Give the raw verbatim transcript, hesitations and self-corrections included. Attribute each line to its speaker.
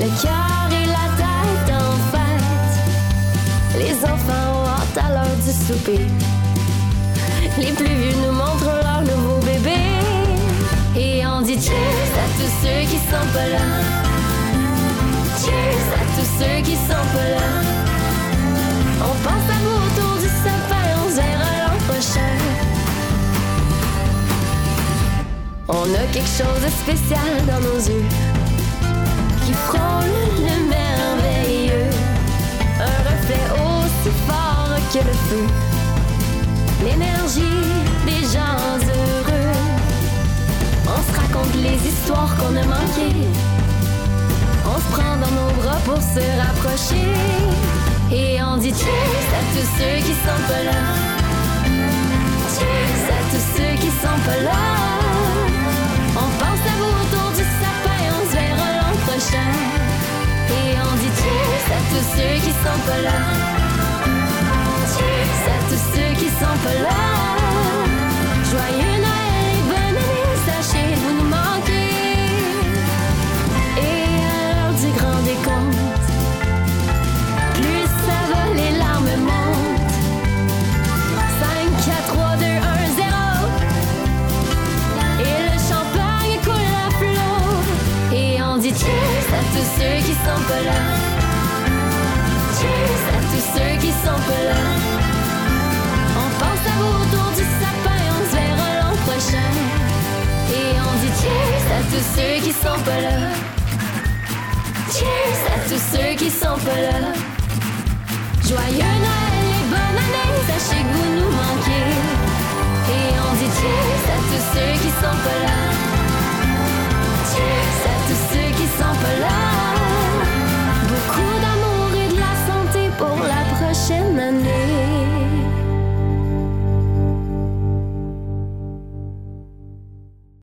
Speaker 1: le cœur et la tête en fête. Les enfants ont hâte à l'heure du souper. Les plus vieux nous montrent leur nouveau bébé. Et on dit cheers à tous ceux qui sont pas là. Cheers à tous ceux qui sont pas là. On pense à vous autour du sapin, on se verra l'an prochain. On a quelque chose de spécial dans nos yeux qui frôle le merveilleux. Un reflet aussi fort que le feu. L'énergie des gens heureux. On se raconte les histoires qu'on a manquées. On se prend dans nos bras pour se rapprocher. Et on dit cheers à tous ceux qui sont pas là. Cheers à tous ceux qui sont pas là. On pense à vous autour du sapin, on se verra l'an prochain. Et on dit cheers à tous ceux qui sont pas là. Cheers à tous ceux qui sont pas là. Joyeux Noël et bonne année, sachez vous nous manquez. Et à l'heure du grand décompte, plus ça va, les larmes montent. Cinq, quatre, trois, deux, un, zéro. Et le champagne coule à flot. Et on dit cheers à tous ceux qui sont pas là. Cheers à tous ceux qui sont pas là. On pense à vous autour du sapin, on se verra l'an prochain. Et on dit cheers à tous ceux qui sont pas là. Cheers à tous ceux qui sont pas là. Joyeux Noël.